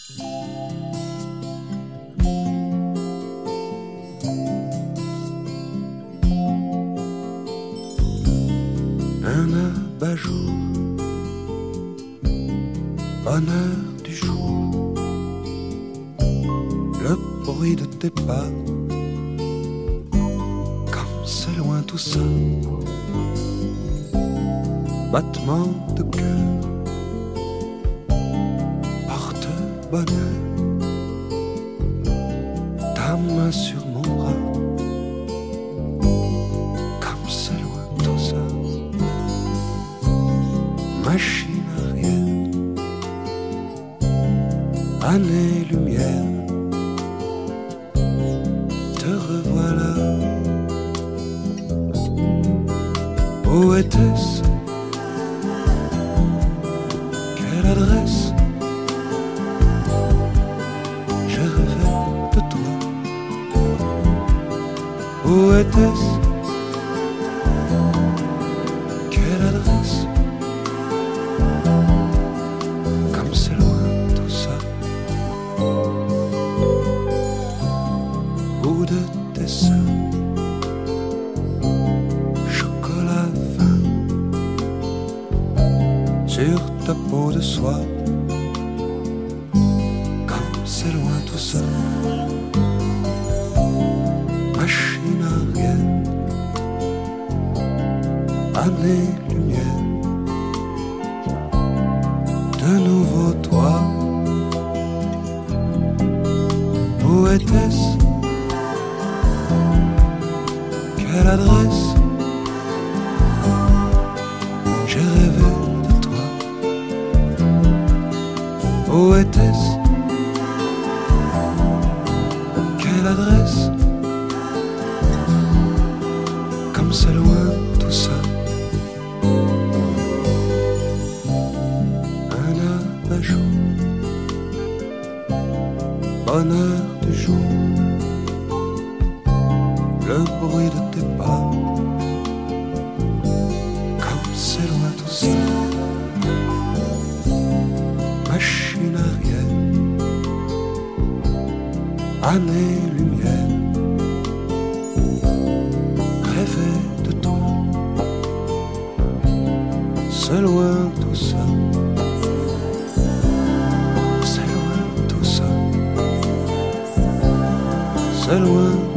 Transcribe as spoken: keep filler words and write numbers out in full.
Un abat-jour, bonheur du jour, le bruit de tes pas, comme c'est loin tout ça, battement de cœur, porte-bonheur, ta main sur mon bras, comme c'est loin tout ça. Machine arrière, année-lumière, te revoilà. Où était-ce? Quelle adresse? Je rêvais de toi. Où était-ce? Quelle adresse? Comme c'est loin tout ça. Goût de tes seins, chocolat fin, sur ta peau de soie. Comme c'est loin tout ça. Machine arrière, année-lumière, de nouveau toi. Où était-ce? Quelle adresse? J'ai rêvé de toi. Où était-ce? Quelle adresse? Comme c'est loin tout ça. Un abat-jour, bonheur du jour, le bruit de tes pas, comme c'est loin tout ça. Machine arrière, année-lumière, rêver de toi, c'est loin tout ça. C'est loin tout ça. C'est loin.